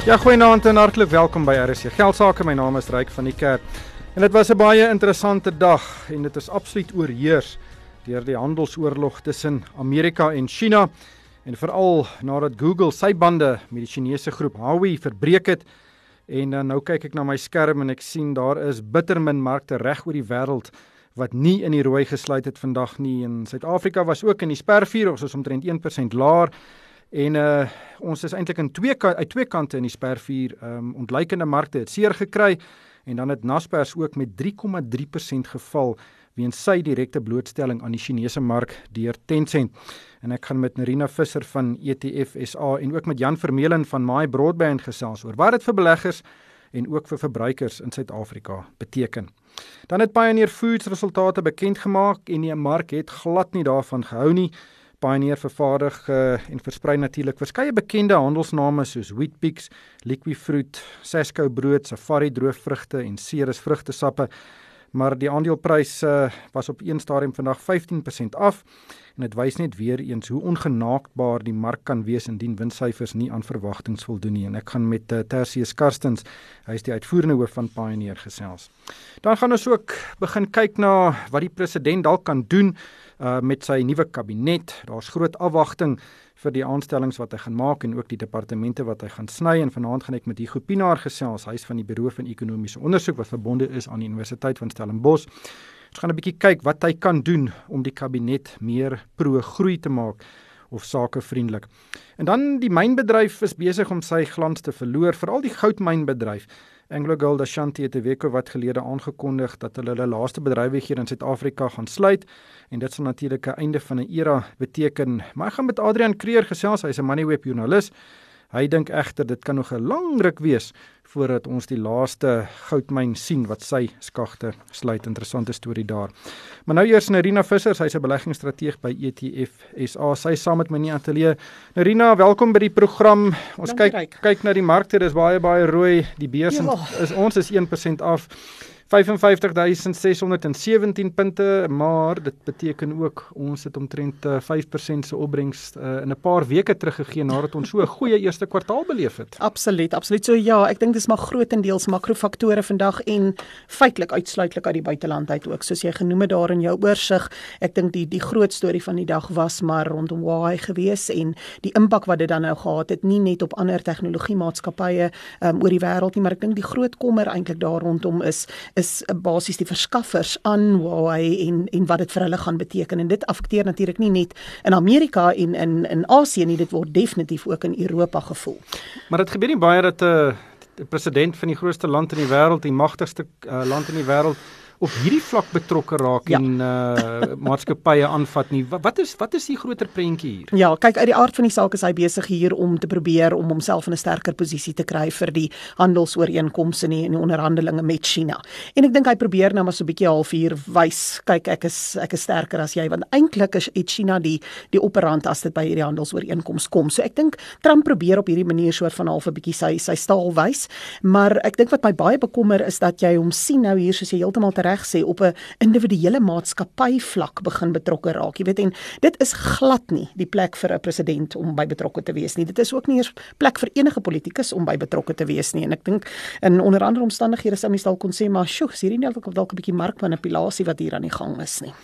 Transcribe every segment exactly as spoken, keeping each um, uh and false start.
Ja, goeienaand en hartlik welkom by R S C Geldsaake. My naam is Ryk van die Kerk. En dit was 'n baie interessante dag en dit is absoluut oorheers deur die handelsoorlog tussen Amerika en China en veral nadat Google sy bande met die Chinese groep Huawei verbreek het. En uh, nou kyk ek na my skerm en ek sien daar is bitter min markte reg oor die wêreld wat nie in die rooi gesluit het vandag nie. En Suid-Afrika was ook in die spervuur, ons is omtrent een persent laer. En uh, ons is eintlik in twee uit twee kante in die spervuur. Um, ontluikende markte het seer gekry en dan het Naspers ook met drie komma drie persent geval weens sy direkte blootstelling aan die Chinese mark deur Tencent. En ek gaan met Nerina Visser van E T F S A en ook met Jan Vermeulen van My Broadband gesels oor wat dit vir beleggers en ook vir verbruikers in Suid-Afrika beteken. Dan het Pioneer Foods resultate bekend gemaak en die mark het glad nie daarvan gehou nie. Pioneer vervaardig uh, en versprei natuurlik verskeie bekende handelsname soos Weet-Bix, Liquifruit, Sasco brood, Safari droogvrugte en Ceres vrugtesappe. Maar die aandeleprys uh, was op een stadium vandag vyftien persent af en dit wys net weer eens hoe ongenaakbaar die mark kan wees indien winssyfers nie aan verwagtings voldoen nie. En ek gaan met uh, Tertius Karstens, hy is die uitvoerende hoof van Pioneer gesels. Dan gaan ons ook begin kyk na wat die president dalk kan doen uh, met sy nuwe kabinet. Daar's groot afwagting vir die aanstellings wat hy gaan maak en ook die departemente wat hy gaan sny. En vanaand gaan ek met Hugo Pinaar gesels. Hy is van die Buro van Ekonomiese Ondersoek wat verbonde is aan die Universiteit van Stellenbosch. Ons gaan 'n bietjie kyk wat hy kan doen om die kabinet meer pro-groei te maak of sakevriendelik. En dan die mynbedryf is besig om sy glans te verloor, veral die goudmynbedryf. AngloGold Ashanti het 'n week of wat gelede aangekondig dat hulle hulle laaste bedrywighede in Suid-Afrika gaan sluit en dit sal natuurlik 'n einde van 'n era beteken. Maar ek gaan met Adrian Creer gesels, hy is 'n Moneyweb joernalis. Hy dink egter dit kan nog 'n lang ruk wees voordat ons die laaste goudmyn sien wat sy skagte sluit. Interessante storie daar. Maar nou eers Nerina Visser, sy is 'n beleggingsstrateeg by E T F S A. Sy is saam met my in die ateljee. Nerina, welkom by die program. Ons Dankie, kyk Ryk. kyk na die markte, dis baie baie rooi. Die beurs Ja. is ons is een persent af. vyf en vyftig duisend ses honderd sewentien punte, maar dit beteken ook ons het omtrent uh, vyf persent se opbrengs uh, in 'n paar weke teruggegee nadat ons so 'n goeie eerste kwartaal beleef het. Absoluut, absoluut. So ja, ek dink dis maar grootendeels makrofaktore vandag en feitelik uitsluitlik uit die buiteland uit ook. Soos jy genoem het daar in jou oorsig, ek dink die die groot storie van die dag was maar rondom Huawei gewees en die impak wat dit dan nou gehad het, nie net op ander tegnologiemaatskappye um, oor die wêreld nie, maar ek dink die groot kommer eintlik daar rondom is is basies die verskaffers aan Huawei en en wat dit vir hulle gaan beteken. En dit affekteer natuurlik nie net in Amerika en in in Asië nie, dit word definitief ook in Europa gevoel. Maar dit gebeur nie baie dat 'n uh, die president van die grootste land in die wêreld, die magtigste uh, land in die wêreld op hierdie vlak betrokke raak Ja. en uh, maatskappye aanvat nie. Wat, wat is wat is die groter prentjie hier? Ja, kyk, uit die aard van die saak is hy besig hier om te probeer om homself in 'n sterker posisie te kry vir die handelsooreenkomste en die onderhandelinge met China. En ek dink hy probeer nou maar so 'n bietjie halfuur wys, kyk, ek is ek is sterker as jy, want eintlik is het China die die opperhand as dit by hierdie handelsooreenkoms kom. So ek dink Trump probeer op hierdie manier soort van half 'n bietjie sy sy staal wys, maar ek dink wat my baie bekommer is dat jy hom sien nou hier, soos jy heeltemal reg sê, op 'n individuele maatskappy vlak begin betrokke raak. Jy weet, en dit is glad nie die plek vir 'n president om by betrokke te wees nie. Dit is ook nie eers plek vir enige politikus om by betrokke te wees nie. En ek dink in onder andere omstandighede sou mens dalk kon sê, maar sjoe, is hierdie nie dalk 'n bietjie markmanipulasie wat hier aan die gang is nie.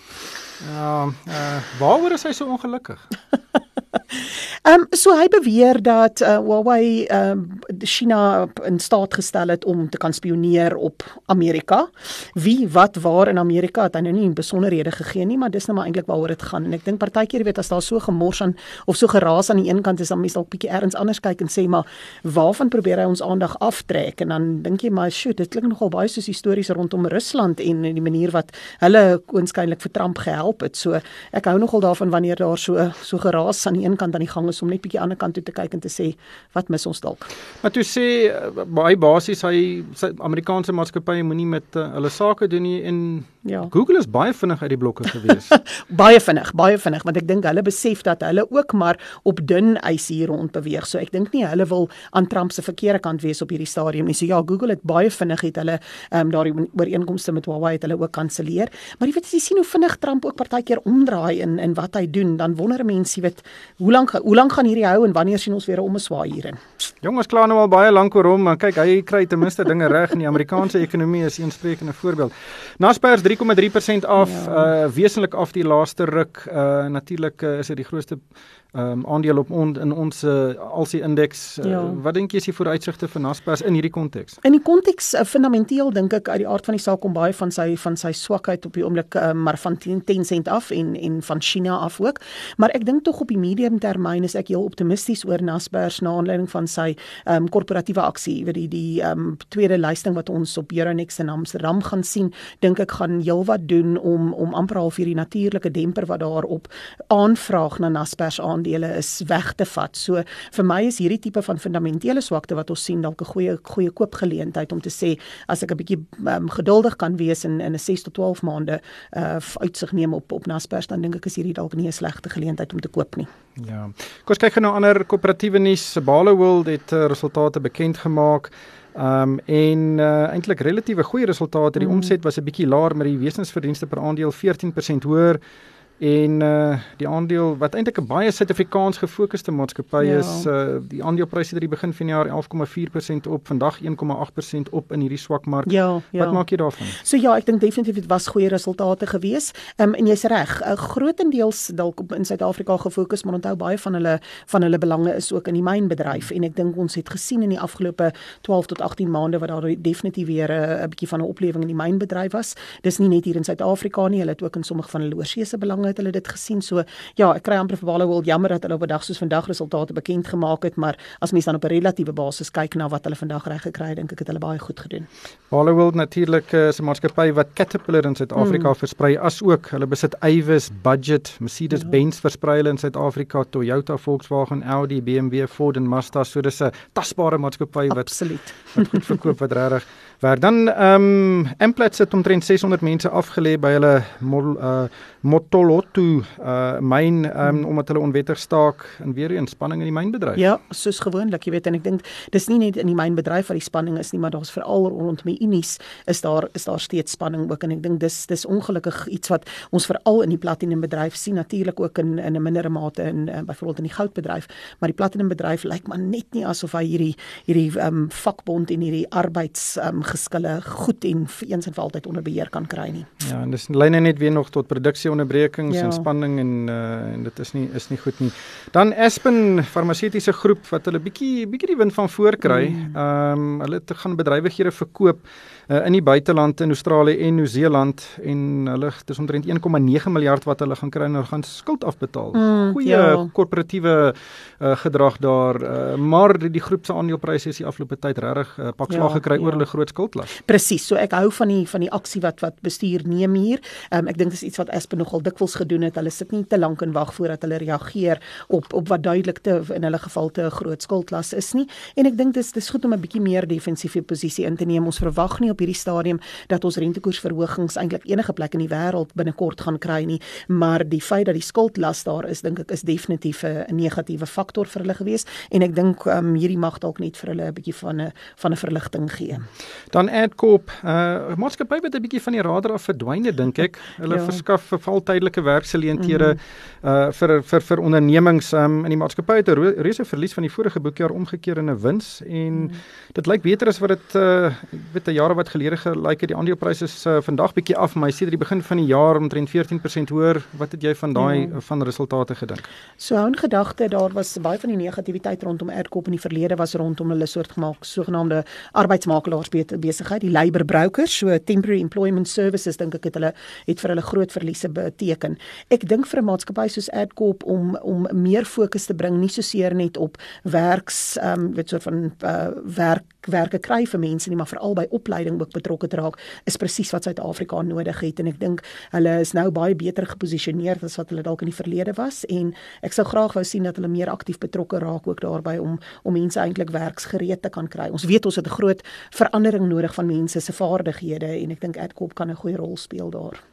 Ja, uh, waaroor is hy so ongelukkig? Um, so hy beweer dat uh, Huawei um, China in staat gestel het om te kan spioneer op Amerika. Wie, wat, waar in Amerika het hy nou nie in besonderhede gegee nie, maar dis nou maar eintlik waaroor dit gaan. En ek dink partykeer, jy weet, as daar so gemors aan of so geraas aan die een kant is, dan mens dalk bietjie ergens anders kyk en sê, maar waarvan probeer hy ons aandag aftrek? En dan dink jy, maar shoot, dit klink nogal baie soos stories rondom Rusland en die manier wat hulle waarskynlik vir Trump gehelp het. So ek hou nogal daarvan wanneer daar so so geraas aan die een kant aan die gang is om net bietjie aan die ander kant toe te kyk en te sê, wat mis ons dalk? Maar toe sê baie basies hy sy Amerikaanse maatskappye moenie met uh, hulle sake doen nie en ja. Google is baie vinnig uit die blokke gewees. baie vinnig, baie vinnig, want ek dink hulle besef dat hulle ook maar op dun ys hier rond beweeg. So ek dink nie hulle wil aan Trump se verkeerde kant wees op hierdie stadium nie. So ja, Google het baie vinnig het hulle um, daardie ooreenkomste met Huawei het hulle ook kanselleer. Maar jy weet, jy sien hoe vinnig Trump ook partykeer omdraai in in wat hy doen, dan wonder mense, jy weet, hoe lank hoe lank gaan hierdie hou en wanneer sien ons weer 'n ommeswaai hierin? Jong, ons kla nou al baie lank oor hom, maar kyk, hy kry ten minste dinge reg en die Amerikaanse ekonomie is 'n sprekende voorbeeld. Naspers drie komma drie persent af, ja. uh, wesentlik af die laaste ruk. Uh, natuurlik uh, is dit die grootste um, aandeel op on, in ons uh, Alsi indeks. Uh, ja. Wat dink jy is die vooruitsigte vir Naspers in hierdie konteks? In die konteks uh, fundamenteel dink ek uit die aard van die saak kom baie van sy van sy swakheid op die oomblik, uh, maar van ten sent af en en van China af ook. Maar ek dink tog op die medium termyn is ek heel optimisties oor Naspers na aanleiding van sy um, korporatiewe aksie, weet die die um, tweede lysting wat ons op Euronext in Amsterdam gaan sien, dink ek gaan heelwat doen om om amper half hierdie natuurlike demper wat daarop aanvraag na Naspers aandele is weg te vat. So vir my is hierdie tipe van fundamentele swakte wat ons sien dalk 'n goeie goeie koopgeleentheid om te sê as ek 'n bietjie um, geduldig kan wees in in 'n ses tot twaalf maande uh, uitsig neem op op Naspers, dan dink ek is hierdie dalk nie 'n slegte geleentheid om te koop nie. Ja. Kom ons kyk gou na ander koöperatiewe nuus. Barloworld het uh, resultate bekend gemaak. Um, en uh, eintlik relatiewe goeie resultate. Die mm. omset was 'n bietjie laer, maar die wesensverdienste per aandeel veertien persent hoër. En uh, die aandeel wat eintlik 'n baie Suid-Afrikaans gefokusde maatskappy ja. is, uh, die aandelepryse het die begin van die jaar elf komma vier persent op, vandag een komma agt persent op in hierdie swak mark. Ja, ja. Wat maak jy daarvan? So ja, ek dink definitief dit was goeie resultate gewees. Um, en jy's reg, uh, grootendeels dalk in Suid-Afrika gefokus, maar onthou baie van hulle van hulle belange is ook in die mynbedryf en ek dink ons het gesien in die afgelope twaalf tot agtien maande wat daar definitief weer 'n uh, bietjie van 'n oplewing in die mynbedryf was. Dis nie net hier in Suid-Afrika nie, hulle het ook in sommige van hulle oorsese belange het hulle dit gesien. So ja, ek kry amper vir Barloworld jammer dat hulle op 'n dag soos vandag resultate bekend gemaak het, maar as mens dan op 'n relatiewe basis kyk na wat hulle vandag reg gekry het, dink ek het hulle baie goed gedoen. Barloworld natuurlik is 'n maatskappy wat Caterpillar in Suid-Afrika mm. versprei, as ook hulle besit Avis, Budget, Mercedes-Benz ja. versprei hulle in Suid-Afrika, Toyota, Volkswagen, Audi, B M W, Ford en Mazda. So dis 'n tasbare maatskappy wat Absoluut. wat goed verkoop, wat regtig werk. Dan ehm um, Amplats het omtrent ses honderd mense afgelê by hulle Mol, uh, Motolotu uh, myn um, hmm. omdat hulle onwettig staak en weer eens spanning in die mynbedryf. Ja, soos gewoonlik, jy weet, en ek dink dis nie net in die mynbedryf wat die spanning is nie, maar daar's veral rondom die unies is daar is daar steeds spanning ook, en ek dink dis dis ongelukkig iets wat ons veral in die platinumbedryf sien, natuurlik ook in in 'n mindere mate in uh, byvoorbeeld in die goudbedryf, maar die platinumbedryf lyk maar net nie asof hy hierdie hierdie um, vakbond en hierdie arbeids um, geskille goed en vir eens en vir altyd onder beheer kan kry nie. Ja, en dis lei net weer nog tot produksieonderbrekings ja. en spanning en uh, en dit is nie is nie goed nie. Dan Aspen farmaseutiese groep wat hulle bietjie bietjie die wind van voor kry. Ehm mm. um, hulle het gaan bedrywighede verkoop uh, in die buiteland, in Australië en Nieu-Seeland, en hulle dis omtrent een komma nege miljard wat hulle gaan kry en hulle gaan skuld afbetaal. Mm, Goeie ja. korporatiewe uh, gedrag daar, uh, maar die, die groep se aandelepryse is die afgelope tyd regtig uh, pak slag ja, gekry ja. oor hulle groot skuldlas. Presies, so ek hou van die van die aksie wat wat bestuur neem hier. Um, ek dink dis iets wat Aspen nogal dikwels gedoen het. Hulle sit nie te lank en wag voordat hulle reageer op op wat duidelik te in hulle geval te groot skuldlas is nie. En ek dink dis dis goed om 'n bietjie meer defensiewe posisie in te neem. Ons verwag nie op hierdie stadium dat ons rentekoersverhogings eintlik enige plek in die wêreld binnekort gaan kry nie, maar die feit dat die skuldlas daar is, dink ek is definitief 'n negatiewe faktor vir hulle gewees, en ek dink um, hierdie mag dalk net vir hulle 'n bietjie van 'n van 'n verligting gee. Dan Adcorp, uh, maatskappy wat 'n bietjie van die radar af verdwyne, dink ek. Hulle ja. verskaf verval tydelike werksgeleenthede mm. uh, vir vir vir ondernemings um, in die maatskappy het 'n reuse verlies van die vorige boekjaar omgekeer in 'n wins, en mm. dit lyk beter as wat dit uh, weet 'n jaar wat gelede gelyk het. Die aandelepryse is uh, vandag bietjie af, maar jy sien dat die begin van die jaar omtrent veertien persent hoër. Wat het jy van daai mm. van resultate gedink? So hou in gedagte, daar was baie van die negativiteit rondom Adcorp in die verlede was rondom hulle soort gemaak sogenaamde arbeidsmakelaars besigheid, die labour brokers, so temporary employment services, dink ek het hulle het vir hulle groot verliese beteken. Ek dink vir 'n maatskappy soos Adcorp om om meer fokus te bring, nie soseer net op werks um, weet soort van uh, werk werke kry vir mense nie, maar veral by opleiding ook betrokke te raak, is presies wat Suid-Afrika nodig het, en ek dink hulle is nou baie beter geposisioneer as wat hulle dalk in die verlede was, en ek sou graag wou sien dat hulle meer aktief betrokke raak ook daarbey om om mense eintlik werksgereed te kan kry. Ons weet ons het 'n groot verandering nodig van mense se vaardighede, en ek dink Adcorp kan 'n goeie rol speel daar.